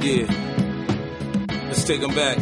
Yeah. Let's take them back.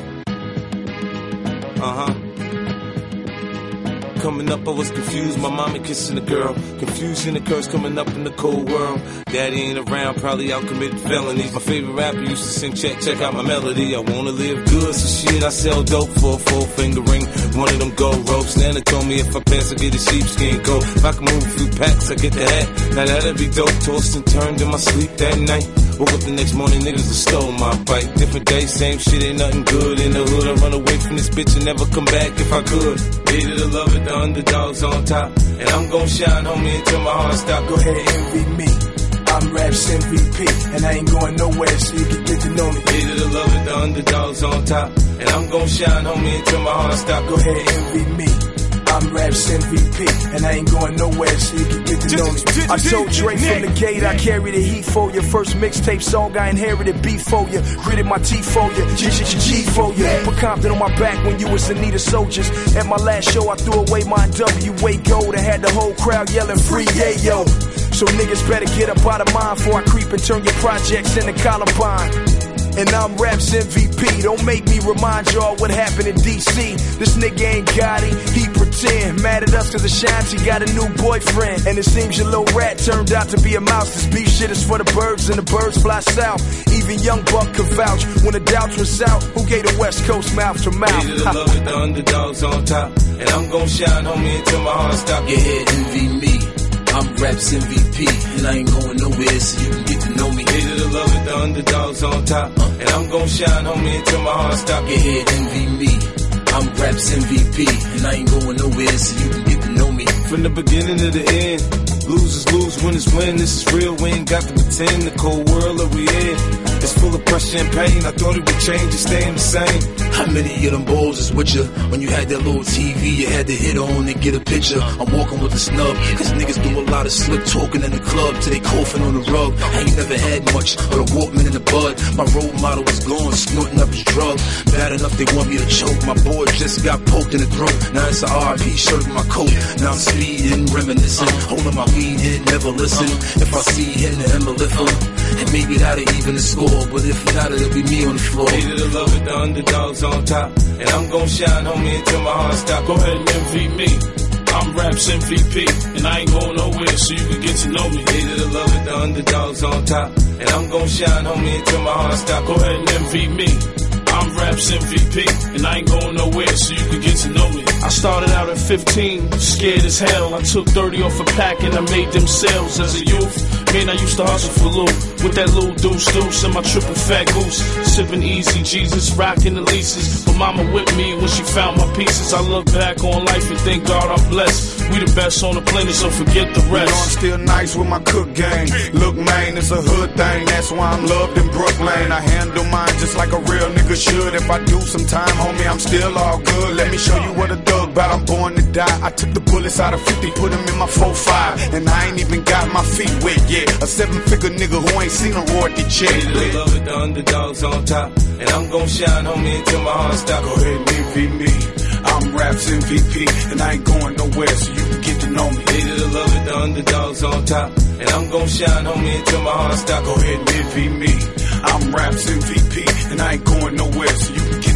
Coming up, I was confused. My mama kissing a girl. Confusion occurs coming up in the cold world. Daddy ain't around, probably out committing felonies. My favorite rapper used to sing, check out my melody. I wanna live good, so shit, I sell dope for a 4-finger ring. One of them gold ropes. Nana told me if I pass, I get a sheepskin coat. If I can move a few packs, I get the hat. Now that'd be dope. Tossed and turned in my sleep that night. Woke up the next morning, niggas have stole my bike. Different day, same shit, ain't nothing good. In the hood, I run away from this bitch and never come back if I could. Hated to love it, the underdogs on top. And I'm gon' shine, homie, until my heart stop. Go ahead, envy me. I'm Raps MVP, and I ain't going nowhere, so you can get to know me. Hated to love it, the underdogs on top. And I'm gon' shine, homie, until my heart stop. Go ahead, envy me. I'm Raps MVP, and I ain't going nowhere, so you can get to know me. I told Dre from the gate, I carry the heat for you. First mixtape song, I inherited beef for you. Gritted my teeth for you, G for you. Put Compton on my back when you was in need of soldiers. At my last show, I threw away my NWA gold and had the whole crowd yelling free yayo. So niggas better get up out of mine before I creep and turn your projects into Columbine. And I'm Raps MVP, don't make me remind y'all what happened in D.C. This nigga ain't got it, he pretend. Mad at us cause Ashanti got a new boyfriend. And it seems your little rat turned out to be a mouse. This beef shit is for the birds and the birds fly south. Even Young Buck could vouch when the doubts was out. Who gave the West Coast mouth to mouth? Hated to love it, the underdogs on top. And I'm gon' shine, homie, until my heart stop. Yeah, envy me. I'm Raps MVP, and I ain't going nowhere, so you can get to know me. Hated to love it, the underdogs on top. And I'm gon' shine, homie, until my heart stop. Yeah, envy me. I'm Raps MVP, and I ain't going nowhere, so you can get to know me. From the beginning to the end, losers lose, winners win. This is real, we ain't got to pretend. The cold world that we in, it's full of pressure and pain. I thought it would change, it's staying the same. How many of them balls is with you? When you had that little TV, you had to hit on and get a picture. I'm walking with a snub, cause niggas do a lot of slick talking in the club till they coughing on the rug. I ain't never had much, but a Walkman in the bud. My role model was gone, snorting up his drug. Bad enough they want me to choke. My boy just got poked in the throat. Now it's a RIP shirt in my coat. Now I'm speeding, reminiscing, holding my weed in, never listen. If I see him, then I'ma lift him. And maybe that'll even the score, but if not, it'll be me on the floor. Hated to love it, the underdogs on top. And I'm gon' shine, homie, until my heart stop. Go ahead and envy me. I'm Raps MVP, and I ain't going nowhere, so you can get to know me. Hated to love it, the underdogs on top. And I'm gon' shine, homie, until my heart stop. Go ahead and envy me. I'm Raps MVP, and I ain't going nowhere, so you can get to know me. I started out at 15, scared as hell. I took 30 off a pack and I made them sales as a youth. Man, I used to hustle for loot with that little deuce and my triple fat goose. Sipping easy, Jesus, rocking the leases. But mama whipped me when she found my pieces. I look back on life and thank God I'm blessed. We the best on the planet, so forget the rest. You know I'm still nice with my cook game. Look, man, it's a hood thing. That's why I'm loved in Brooklyn. I handle mine just like a real nigga should. If I do some time, homie, I'm still all good. Let me show you what a thug bout. I'm born to die. I took the bullets out of 50, put them in my 4.5. And I ain't even got my feet wet yet. A 7-figure nigga who ain't seen a royalty check. Hated to love it, the underdogs on top. And I'm gon' shine, homie, until my heart stop. Go ahead and envy me. I'm Raps MVP, and I ain't going nowhere, so you can get to know me. Hated to love it, the underdogs on top. And I'm gon' shine, homie, until my heart stop. Go ahead and envy me. I'm Raps MVP, and I ain't going nowhere, so you can get